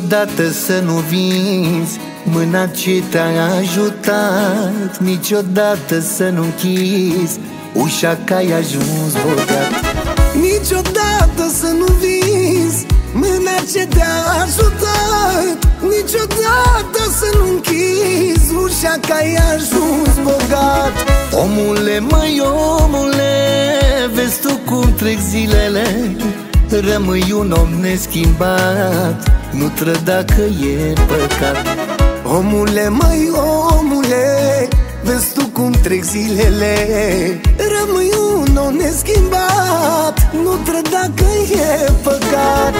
Niciodată să nu vinzi mâna ce te-a ajutat, niciodată să nu închizi ușa că ai ajuns bogat. Niciodată să nu vinzi mâna ce te-a ajutat, niciodată să nu închizi ușa că ai ajuns bogat. Omule, măi omule, vezi tu cum trec zilele, rămâi un om neschimbat, nu trăda că e păcat. Omule, măi omule, vezi tu cum trec zilele, rămâi un om neschimbat, nu trăda că e păcat.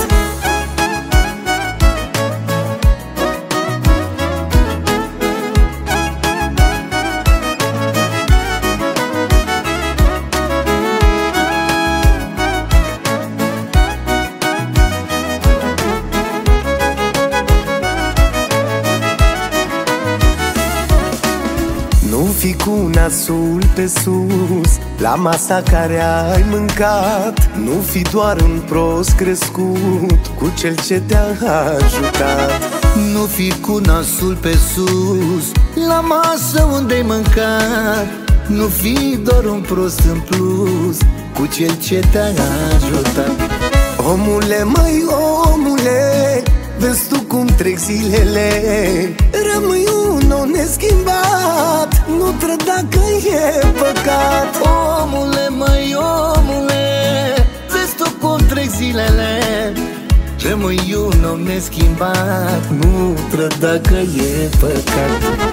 Nu fi cu nasul pe sus la masa care ai mâncat, nu fi doar un prost crescut cu cel ce te-a ajutat. Nu fi cu nasul pe sus la masă unde-ai mâncat, nu fi doar un prost în plus cu cel ce te-a ajutat. Omule, măi omule, vezi tu cum trec zilele, rămâi un om neschimbat, nu trăda că e păcat. Omule, măi omule, vezi tu cum trec zilele, rămâi un om neschimbat, nu trăda că e păcat.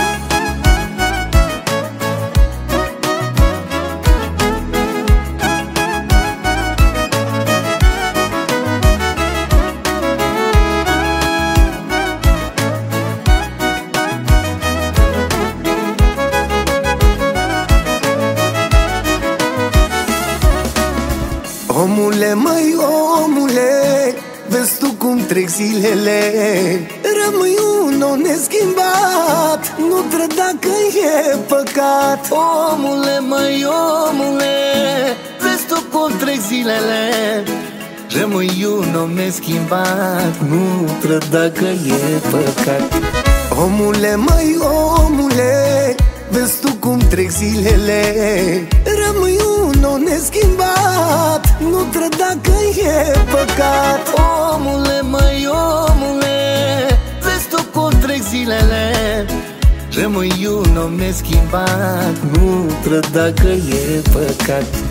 Omule, măi omule, vezi tu cum trec zilele, rămâi un om neschimbat, nu trăda că e păcat. Omule, măi omule, vezi tu cum trec zilele, rămâi un om neschimbat, nu trăda că e păcat. Omule, măi omule, vezi tu cum trec zilele, rămâi un om neschimbat, nu trăda că e păcat. Omule, măi omule, vezi tu cum trec zilele, rămâi un om neschimbat, nu trăda că e păcat.